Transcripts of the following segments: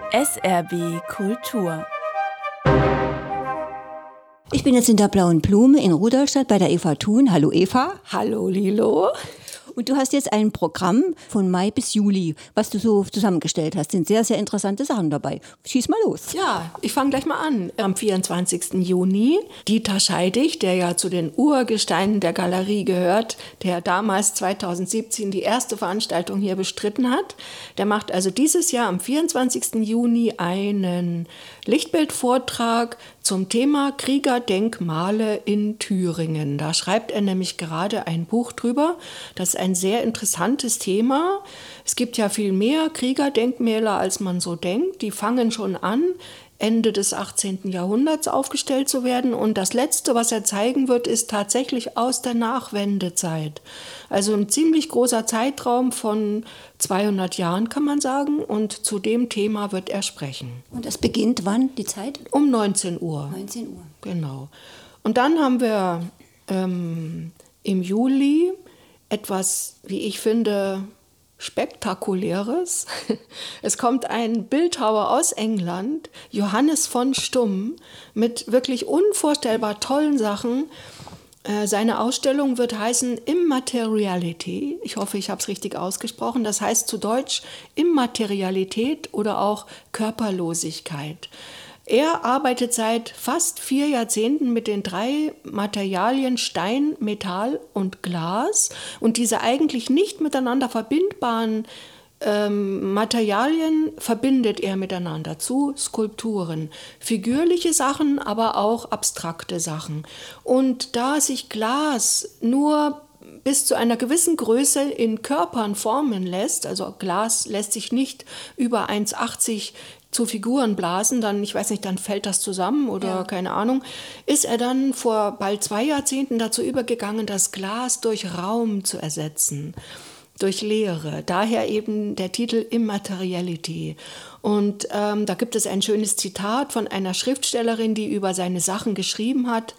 SRB Kultur. Ich bin jetzt in der Blauen Blume in Rudolstadt bei der Eva Thun. Hallo Eva. Hallo Lilo. Und du hast jetzt ein Programm von Mai bis Juli, was du so zusammengestellt hast. Sind sehr, sehr interessante Sachen dabei. Schieß mal los. Ja, ich fange gleich mal an. Am 24. Juni, Dieter Scheidig, der ja zu den Urgesteinen der Galerie gehört, der damals 2017 die erste Veranstaltung hier bestritten hat, der macht also dieses Jahr am 24. Juni einen Lichtbildvortrag zum Thema Kriegerdenkmale in Thüringen. Da schreibt er nämlich gerade ein Buch drüber. Das ist ein sehr interessantes Thema. Es gibt ja viel mehr Kriegerdenkmäler, als man so denkt. Die fangen schon an, Ende des 18. Jahrhunderts aufgestellt zu werden. Und das Letzte, was er zeigen wird, ist tatsächlich aus der Nachwendezeit. Also ein ziemlich großer Zeitraum von 200 Jahren, kann man sagen. Und zu dem Thema wird er sprechen. Und das beginnt wann, die Zeit? Um 19 Uhr. 19 Uhr. Genau. Und dann haben wir im Juli etwas, wie ich finde, Spektakuläres. Es kommt ein Bildhauer aus England, Johannes von Stumm, mit wirklich unvorstellbar tollen Sachen. Seine Ausstellung wird heißen Immateriality. Ich hoffe, ich habe es richtig ausgesprochen. Das heißt zu Deutsch Immaterialität oder auch Körperlosigkeit. Er arbeitet seit fast 4 Jahrzehnten mit den 3 Materialien Stein, Metall und Glas. Und diese eigentlich nicht miteinander verbindbaren Materialien verbindet er miteinander zu Skulpturen. Figürliche Sachen, aber auch abstrakte Sachen. Und da sich Glas nur bis zu einer gewissen Größe in Körpern formen lässt, also Glas lässt sich nicht über 1,80 zu Figuren blasen, dann, ich weiß nicht, dann fällt das zusammen oder keine Ahnung, ist er dann vor bald 2 Jahrzehnten dazu übergegangen, das Glas durch Raum zu ersetzen, durch Leere. Daher eben der Titel Immateriality. Und da gibt es ein schönes Zitat von einer Schriftstellerin, die über seine Sachen geschrieben hat.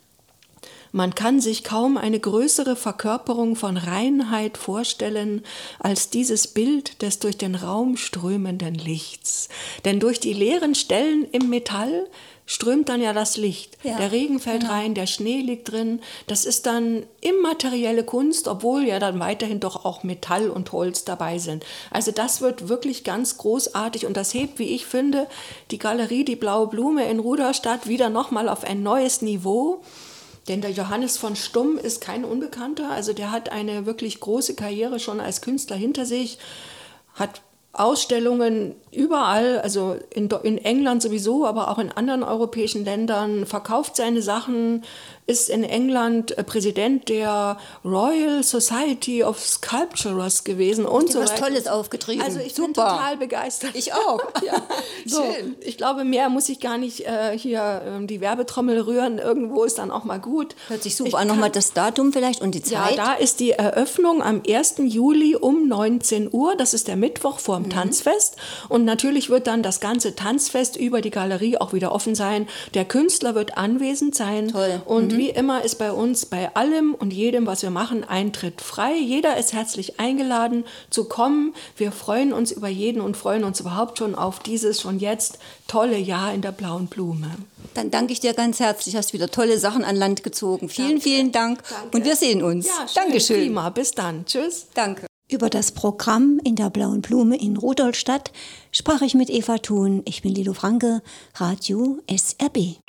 Man kann sich kaum eine größere Verkörperung von Reinheit vorstellen als dieses Bild des durch den Raum strömenden Lichts. Denn durch die leeren Stellen im Metall strömt dann ja das Licht. Ja, der Regen fällt rein, der Schnee liegt drin. Das ist dann immaterielle Kunst, obwohl ja dann weiterhin doch auch Metall und Holz dabei sind. Also das wird wirklich ganz großartig und das hebt, wie ich finde, die Galerie Die Blaue Blume in Rudolstadt wieder nochmal auf ein neues Niveau. Denn der Johannes von Stumm ist kein Unbekannter, also der hat eine wirklich große Karriere schon als Künstler hinter sich, hat Ausstellungen überall, also in England sowieso, aber auch in anderen europäischen Ländern, verkauft seine Sachen, ist in England Präsident der Royal Society of Sculptors gewesen und so weiter. Was Tolles aufgetrieben. Also ich bin total begeistert. Ich auch. Ja. So, schön. Ich glaube, mehr muss ich gar nicht hier die Werbetrommel rühren. Irgendwo ist dann auch mal gut. Hört sich super an. Nochmal das Datum vielleicht und die Zeit. Ja, da ist die Eröffnung am 1. Juli um 19 Uhr. Das ist der Mittwoch vorm Tanzfest. Und natürlich wird dann das ganze Tanzfest über die Galerie auch wieder offen sein. Der Künstler wird anwesend sein. Toll. Und wie immer ist bei uns bei allem und jedem, was wir machen, Eintritt frei. Jeder ist herzlich eingeladen zu kommen. Wir freuen uns über jeden und freuen uns überhaupt schon auf dieses schon jetzt tolle Jahr in der Blauen Blume. Dann danke ich dir ganz herzlich. Du hast wieder tolle Sachen an Land gezogen. Vielen, vielen Dank. Danke. Und wir sehen uns. Ja, schön, Dankeschön. Prima. Bis dann. Tschüss. Danke. Über das Programm in der Blauen Blume in Rudolstadt sprach ich mit Eva Thun. Ich bin Lilo Franke, Radio SRB.